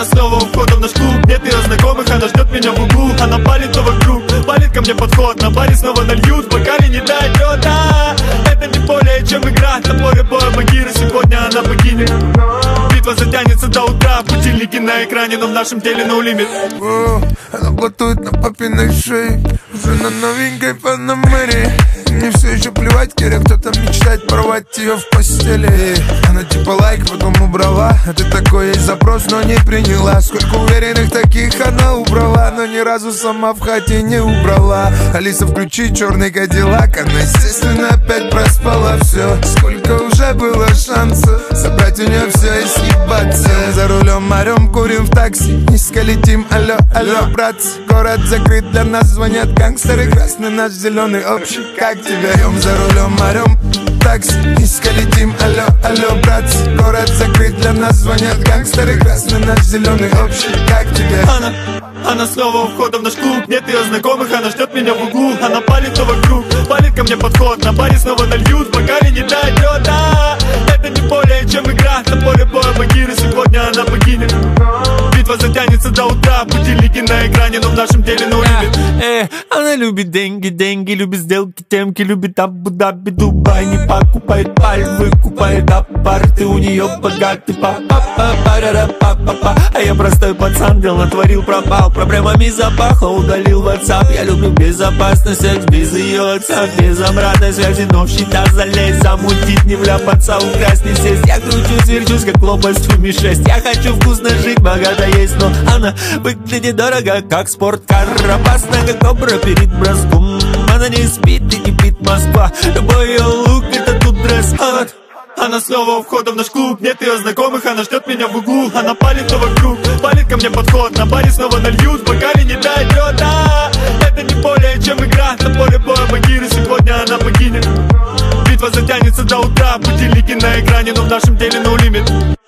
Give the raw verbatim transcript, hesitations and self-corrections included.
снова у входа в наш клуб. Нет ее знакомых, она ждет меня в углу. Она палит то вокруг, палит ко мне подход. На баре снова нальют, в бокале не дойдет. Да, это не более чем игра. На поле боя Багира сегодня она погибнет. Битва затянется до утра. Будильники на экране, но в нашем теле no limit. О, она блатует на папиной шее, уже на новенькой Панамере. Мне все еще плевать, Киря, кто-то мечтает порвать ее в постели. Она типа лайк, потом убрала. Это такой есть запрос, но не приняла. Сколько уверенных таких она убрала, но ни разу сама в хате не убрала. Алиса, включи черный кадиллак. Она, естественно, опять проспала все. Сколько уже было шансов собрать у нее все и съебаться. За рулем орем, курим в такси, низко летим, алло, алло, братцы. Город закрыт, для нас звонят гангстеры. Красный наш, зеленый общий, как тебя? Ем за рулем, орем, такси, низко летим, алло, алло, братцы. Город закрыт, для нас звонят гангстеры. Красный наш, зеленый общий, как тебя? Она, она снова у входа в наш клуб. Нет ее знакомых, она ждет меня в углу. Она палит то вокруг, палит ко мне подход. На баре снова нальют, в бокале не дойдет. Да, это не более чем игра. На поле боя Багира сегодня она погибнет. Битва затянется до утра. Будильники на экране, но в нашем теле no limit. Э, она любит деньги, деньги, любит сделки, темки, любит Абу-Даби, Дубай. Не покупает паль, выкупает апарты. У нее богатый папа, папа, а я простой пацан, дел натворил, пропал. Проблемами запахло, удалил WhatsApp. Я люблю безопасный секс, без ее отца, без обратной связи, но в счета залезть, замутить, не вляпаться, украсть, не сесть. Я кручусь, верчусь, как лопасть в ми шесть. Я хочу вкусно жить, богато есть, но она выглядит дорого, как спорткар. Опасна, как кобра перед броском. Она не спит и кипит Москва. Любой ее лук, это тут дресс-код. Она снова у входа в наш клуб. Нет ее знакомых, она ждет меня в углу. Она палит то вокруг, палит ко мне подход. На баре снова нальют, в бокале не дойдет. Да, это не более чем игра. На поле боя Багира сегодня она погибнет. Битва затянется до утра. Будильники на экране, но в нашем теле no limit.